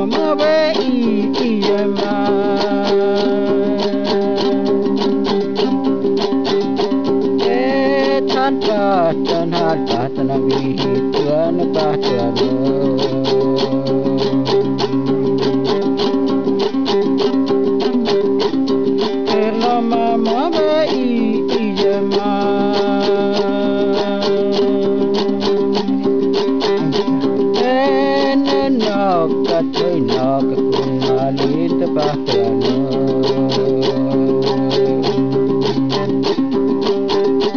mơ về mà than ba tan har ba tan vi tuan ba tuan